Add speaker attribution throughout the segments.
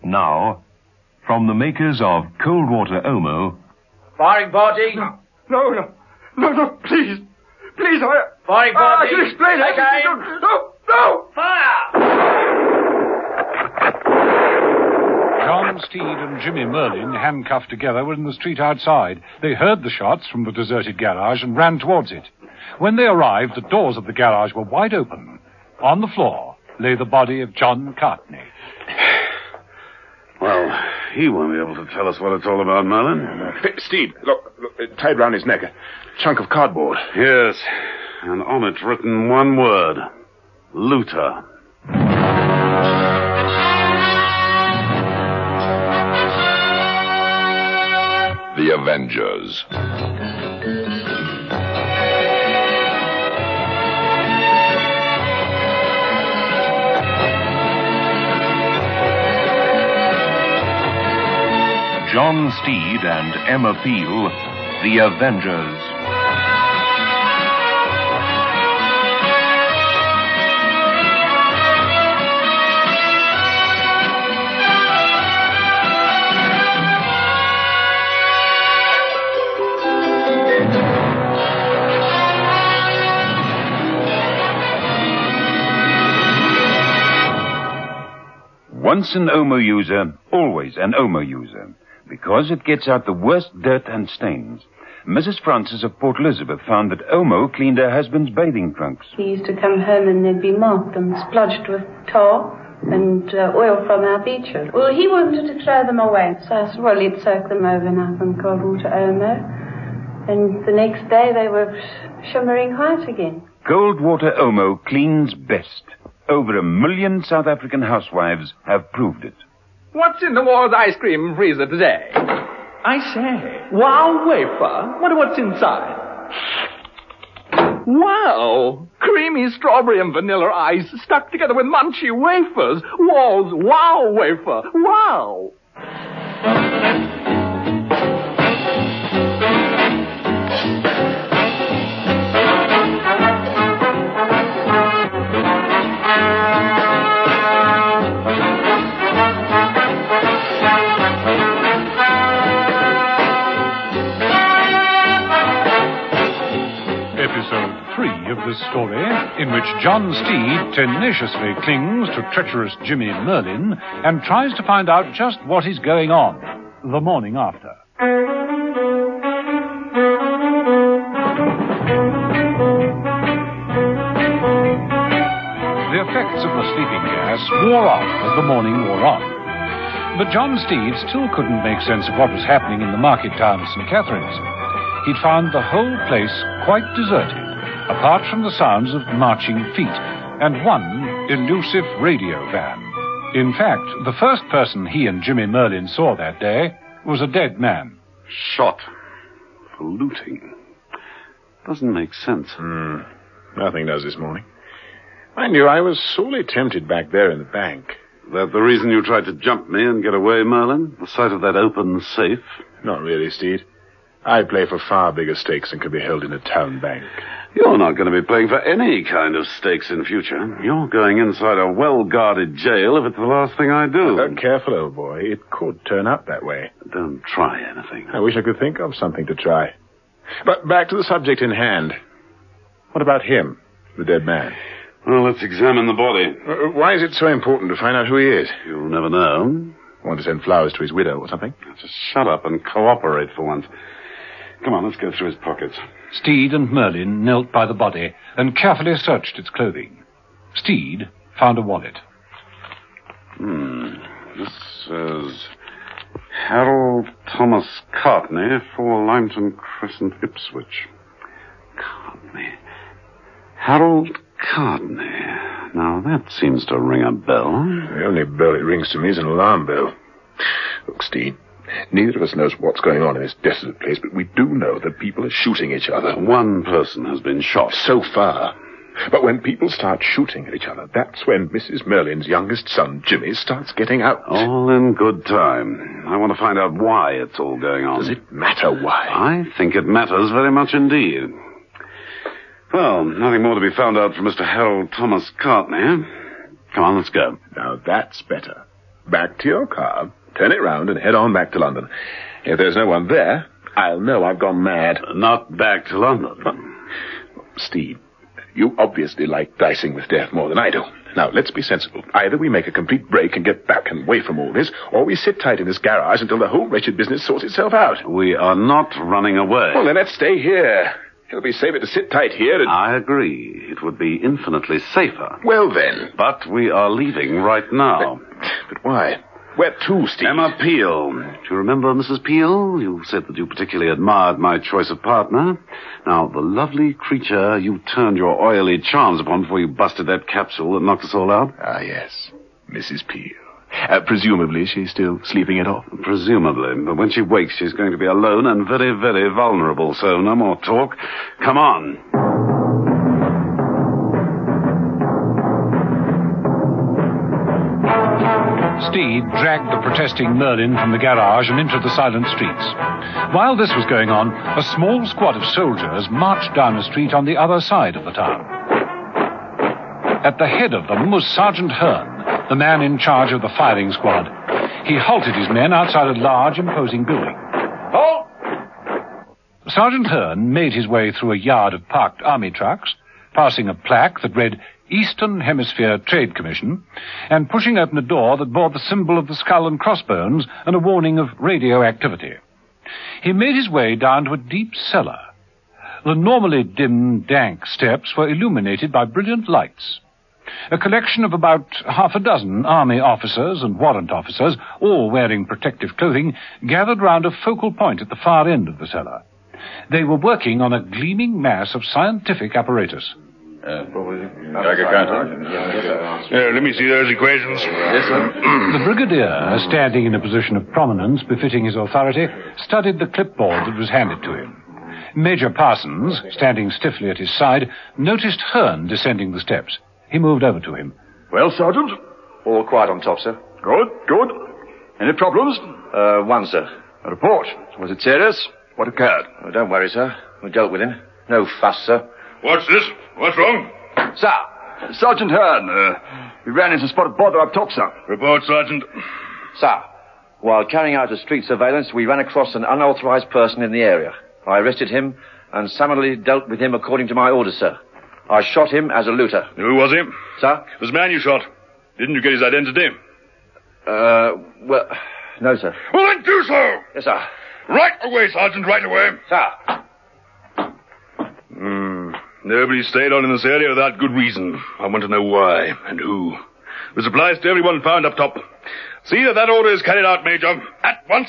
Speaker 1: Now, from the makers of Cold Water Omo...
Speaker 2: Firing party?
Speaker 3: No, please. Please,
Speaker 2: Firing party?
Speaker 3: I can explain it.
Speaker 2: Okay.
Speaker 3: No!
Speaker 2: Fire!
Speaker 4: John Steed and Jimmy Merlin, handcuffed together, were in the street outside. They heard the shots from the deserted garage and ran towards it. When they arrived, the doors of the garage were wide open. On the floor lay the body of John Cartney.
Speaker 5: Well, he won't be able to tell us what it's all about, Merlin.
Speaker 3: Steed, look, tied round his neck. A chunk of cardboard.
Speaker 5: Yes, and on it written one word. Luther.
Speaker 6: The Avengers.
Speaker 1: John Steed and Emma Peel, The Avengers.
Speaker 7: Once an Omo user, always an Omo user, because it gets out the worst dirt and stains. Mrs. Francis of Port Elizabeth found that Omo cleaned her husband's bathing trunks.
Speaker 8: He used to come home and they'd be marked and splodged with tar and oil from our beaches. Well, he wanted to throw them away, so I said, well, he'd soak them overnight in cold water Omo, and the next day they were shimmering white again.
Speaker 7: Cold water Omo cleans best. Over 1 million South African housewives have proved it.
Speaker 9: What's in the Ward's ice cream freezer today? I say, wow wafer. Wonder what's inside. Wow! Creamy strawberry and vanilla ice stuck together with munchy wafers. Ward's wow wafer. Wow!
Speaker 4: Episode 3 of this story, in which John Steed tenaciously clings to treacherous Jimmy Merlin and tries to find out just what is going on the morning after. The effects of the sleeping gas wore off as the morning wore on. But John Steed still couldn't make sense of what was happening in the market town of St. Catherine's. He'd found the whole place quite deserted, apart from the sounds of marching feet and one elusive radio van. In fact, the first person he and Jimmy Merlin saw that day was a dead man.
Speaker 5: Shot for looting. Doesn't make sense.
Speaker 3: Nothing does this morning. Mind you, I was sorely tempted back there in the bank.
Speaker 5: That the reason you tried to jump me and get away, Merlin? The sight of that open safe?
Speaker 3: Not really, Steed. I play for far bigger stakes than could be held in a town bank.
Speaker 5: You're not going to be playing for any kind of stakes in future. You're going inside a well-guarded jail if it's the last thing I do.
Speaker 3: Careful, old boy. It could turn out that way.
Speaker 5: Don't try anything.
Speaker 3: I wish I could think of something to try. But back to the subject in hand. What about him, the dead man?
Speaker 5: Well, let's examine the body.
Speaker 3: Why is it so important to find out who he is?
Speaker 5: You'll never know.
Speaker 3: Want to send flowers to his widow or something?
Speaker 5: Just shut up and cooperate for once. Come on, let's go through his pockets.
Speaker 4: Steed and Merlin knelt by the body and carefully searched its clothing. Steed found a wallet.
Speaker 5: This says Harold Thomas Cartney, 4 Lymington Crescent, Ipswich. Cartney. Harold Cartney. Now, that seems to ring a bell.
Speaker 3: The only bell it rings to me is an alarm bell. Look, Steed, neither of us knows what's going on in this desolate place, but we do know that people are shooting each other.
Speaker 5: One person has been shot.
Speaker 3: So far. But when people start shooting at each other, that's when Mrs. Merlin's youngest son, Jimmy, starts getting out.
Speaker 5: All in good time. I want to find out why it's all going on.
Speaker 3: Does it matter why?
Speaker 5: I think it matters very much indeed. Well, nothing more to be found out from Mr. Harold Thomas Cartney. Come on, let's go.
Speaker 3: Now, that's better. back to your car, turn it round, and head on back to London. If there's no one there, I'll know I've gone mad.
Speaker 5: Not back to London.
Speaker 3: Steve, you obviously like dicing with death more than I do. Now, let's be sensible. Either we make a complete break and get back and away from all this, or we sit tight in this garage until the whole wretched business sorts itself out.
Speaker 5: We are not running away.
Speaker 3: Well, then let's stay here. It'll be safer to sit tight here and...
Speaker 5: I agree. It would be infinitely safer.
Speaker 3: Well, then.
Speaker 5: But we are leaving right now.
Speaker 3: But why? Where to, Steve?
Speaker 5: Emma Peel. Do you remember Mrs. Peel? You said that you particularly admired my choice of partner. Now, the lovely creature you turned your oily charms upon before you busted that capsule that knocked us all out?
Speaker 3: Ah, yes. Mrs. Peel. Presumably she's still sleeping it off.
Speaker 5: Presumably. But when she wakes, she's going to be alone and very, very vulnerable. So no more talk. Come on.
Speaker 4: Steed dragged the protesting Merlin from the garage and into the silent streets. While this was going on, a small squad of soldiers marched down a street on the other side of the town. At the head of them was Sergeant Hearn, the man in charge of the firing squad. He halted his men outside a large, imposing building.
Speaker 2: Halt!
Speaker 4: Sergeant Hearn made his way through a yard of parked army trucks, passing a plaque that read Eastern Hemisphere Trade Commission, and pushing open a door that bore the symbol of the skull and crossbones and a warning of radioactivity. He made his way down to a deep cellar. The normally dim, dank steps were illuminated by brilliant lights. A collection of about half a dozen army officers and warrant officers, all wearing protective clothing, gathered round a focal point at the far end of the cellar. They were working on a gleaming mass of scientific apparatus.
Speaker 3: Let me see those equations.
Speaker 2: Yes, sir.
Speaker 4: The brigadier, standing in a position of prominence befitting his authority, studied the clipboard that was handed to him. Major Parsons, standing stiffly at his side, noticed Hearn descending the steps. He moved over to him.
Speaker 10: Well, Sergeant?
Speaker 2: All quiet on top, sir.
Speaker 10: Good, good. Any problems?
Speaker 2: One, sir.
Speaker 10: A report.
Speaker 2: Was it serious?
Speaker 10: What occurred?
Speaker 2: Oh, don't worry, sir. We dealt with him. No fuss, sir.
Speaker 3: What's this? What's wrong?
Speaker 10: Sir, Sergeant Hearn, we ran into a spot of bother up top, sir.
Speaker 3: Report, Sergeant.
Speaker 2: Sir, while carrying out a street surveillance, we ran across an unauthorized person in the area. I arrested him and summarily dealt with him according to my orders, sir. I shot him as a looter.
Speaker 3: Who was he?
Speaker 2: Sir?
Speaker 3: This man you shot. Didn't you get his identity?
Speaker 2: Well, no, sir.
Speaker 3: Well, then do so!
Speaker 2: Yes, sir.
Speaker 3: Right away, Sergeant, right away.
Speaker 2: Sir.
Speaker 3: Nobody stayed on in this area without good reason. I want to know why and who. The supplies to everyone found up top. See that order is carried out, Major. At once.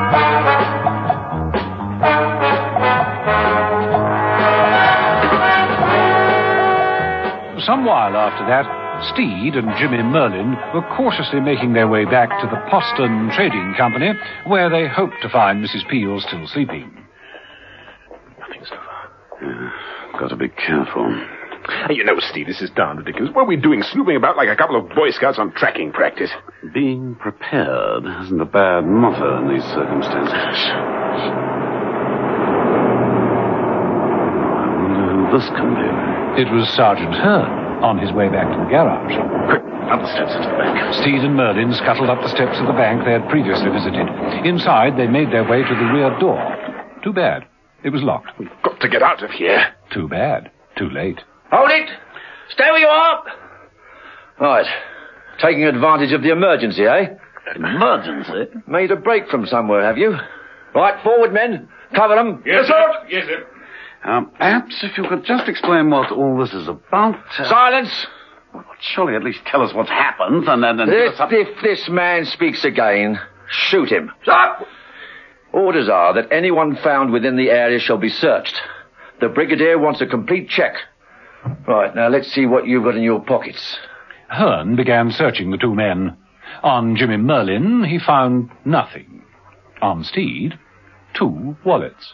Speaker 4: Some while after that, Steed and Jimmy Merlin were cautiously making their way back to the Poston Trading Company, where they hoped to find Mrs. Peel still sleeping.
Speaker 3: Nothing so far.
Speaker 5: Got to be careful.
Speaker 3: You know, Steve, this is darn ridiculous. What are we doing, snooping about like a couple of Boy Scouts on tracking practice?
Speaker 5: Being prepared isn't a bad motto in these circumstances. I wonder who this can be.
Speaker 4: It was Sergeant Hearn on his way back to the garage.
Speaker 3: Quick, up the steps into the bank.
Speaker 4: Steed and Merlin scuttled up the steps of the bank they had previously visited. Inside, they made their way to the rear door. Too bad. It was locked.
Speaker 3: We've got to get out of here.
Speaker 4: Too bad. Too late.
Speaker 2: Hold it! Stay where you are! Right. Taking advantage of the emergency, eh?
Speaker 5: Emergency?
Speaker 2: Made a break from somewhere, have you? Right, forward, men. Cover them.
Speaker 3: Yes, sir. Yes, sir.
Speaker 5: Perhaps if you could just explain what all this is about.
Speaker 2: Silence!
Speaker 5: Well, surely at least tell us what's happened and then...
Speaker 2: If this man speaks again, shoot him. Stop! Orders are that anyone found within the area shall be searched. The Brigadier wants a complete check. Right, now let's see what you've got in your pockets.
Speaker 4: Hearn began searching the two men. On Jimmy Merlin, he found nothing. On Steed, 2 wallets.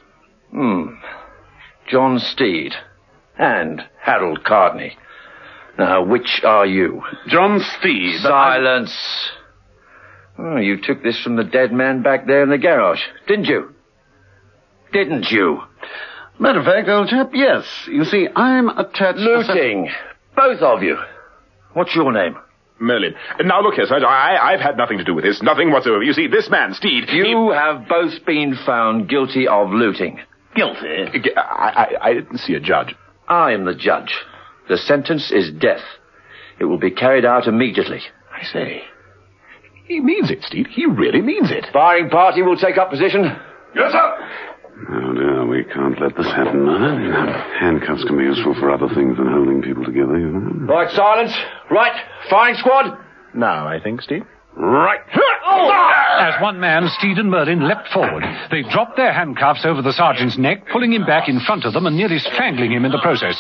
Speaker 2: John Steed and Harold Cardney. Now, which are you?
Speaker 5: John Steed.
Speaker 2: Silence. Oh, you took this from the dead man back there in the garage, didn't you? Didn't you?
Speaker 5: Matter of fact, old chap, yes. You see, I'm attached
Speaker 2: Looting. Both of you. What's your name?
Speaker 3: Merlin. Now, look here, Sergeant. I've had nothing to do with this. Nothing whatsoever. You see, this man, Steed...
Speaker 2: You have both been found guilty of looting.
Speaker 10: Guilty?
Speaker 3: I didn't see a judge.
Speaker 2: I am the judge. The sentence is death. It will be carried out immediately.
Speaker 3: I say, he means it, Steed. He really means it.
Speaker 2: Firing party will take up position.
Speaker 10: Yes, sir.
Speaker 5: Oh, dear, we can't let this happen, handcuffs can be useful for other things than holding people together, you know.
Speaker 2: Right, silence. Right, firing squad.
Speaker 3: Now, I think, Steed.
Speaker 2: Right.
Speaker 4: As one man, Steed and Merlin leapt forward. They dropped their handcuffs over the sergeant's neck, pulling him back in front of them and nearly strangling him in the process.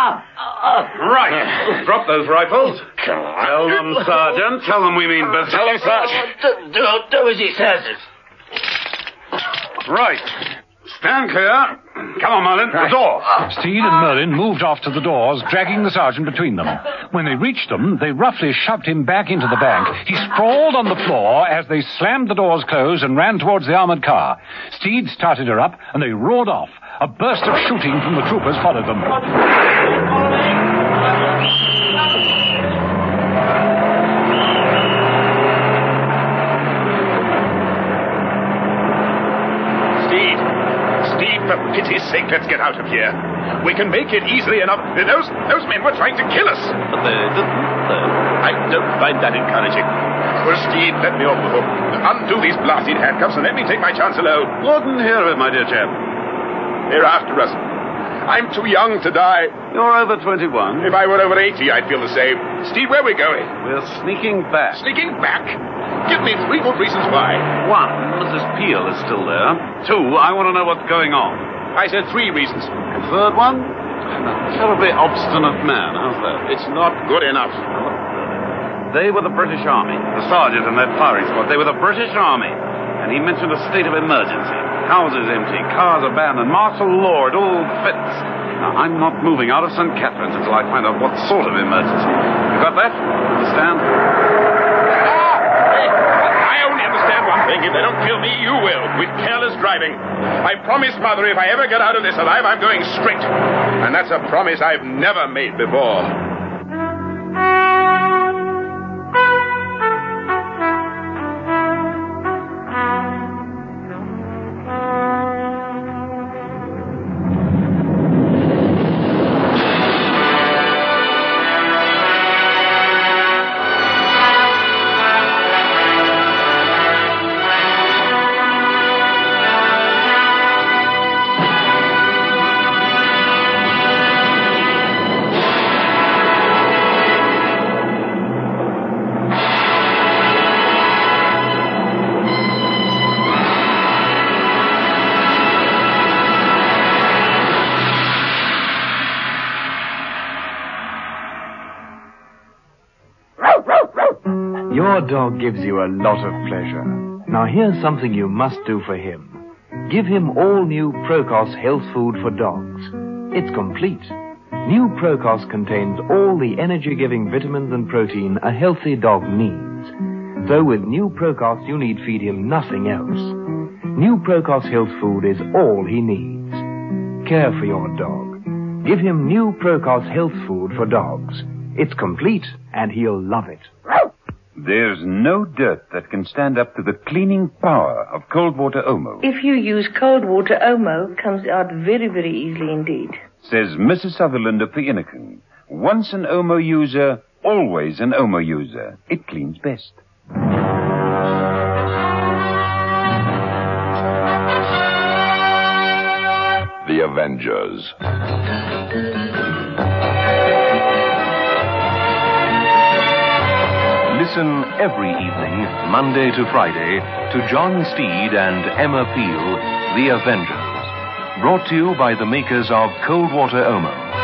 Speaker 5: Right. Drop those rifles. Tell them, Sergeant. Tell them we mean business.
Speaker 10: Tell him, Sergeant. Do as he says.
Speaker 5: Right. Stand clear. Come on, Merlin. The door.
Speaker 4: Steed and Merlin moved off to the doors, dragging the sergeant between them. When they reached them, they roughly shoved him back into the bank. He sprawled on the floor as they slammed the doors closed and ran towards the armored car. Steed started her up, and they roared off. A burst of shooting from the troopers followed them.
Speaker 3: For pity's sake, let's get out of here. We can make it easily enough. Those men were trying to kill us.
Speaker 5: But they didn't.
Speaker 3: I don't find that encouraging. Well, Steed, let me off the hook. Undo these blasted handcuffs and let me take my chance alone.
Speaker 5: Wouldn't hear of it, my dear chap.
Speaker 3: They're after us. I'm too young to die.
Speaker 5: You're over 21.
Speaker 3: If I were over 80, I'd feel the same. Steed, where are we going?
Speaker 5: We're sneaking back.
Speaker 3: Sneaking back? Give me 3 good reasons why.
Speaker 5: 1, Mrs. Peel is still there. 2, I want to know what's going on.
Speaker 3: I said 3 reasons.
Speaker 5: And third one? A terribly obstinate man. How's that?
Speaker 3: It's not good enough.
Speaker 5: They were the British Army. The sergeant and that firing squad, they were the British Army. And he mentioned a state of emergency. Houses empty, cars abandoned, martial law, it all fits. Now, I'm not moving out of St. Catherine's until I find out what sort of emergency. You got that? Understand?
Speaker 3: I only understand one thing. If they don't kill me, you will, with careless driving. I promised Mother if I ever get out of this alive, I'm going straight. And that's a promise I've never made before.
Speaker 11: Your dog gives you a lot of pleasure. Now here's something you must do for him. Give him all new Procos health food for dogs. It's complete. New Procos contains all the energy-giving vitamins and protein a healthy dog needs. So with New Procos, you need feed him nothing else. New Procos health food is all he needs. Care for your dog. Give him New Procos health food for dogs. It's complete, and he'll love it.
Speaker 7: There's no dirt that can stand up to the cleaning power of cold water Omo.
Speaker 12: If you use cold water, Omo comes out very, very easily indeed.
Speaker 7: Says Mrs. Sutherland of the Inniken. Once an Omo user, always an Omo user. It cleans best.
Speaker 6: The Avengers.
Speaker 1: Listen every evening, Monday to Friday, to John Steed and Emma Peel, The Avengers. Brought to you by the makers of Cold Water Omo.